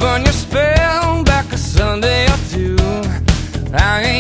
burn your spell back a Sunday or two. I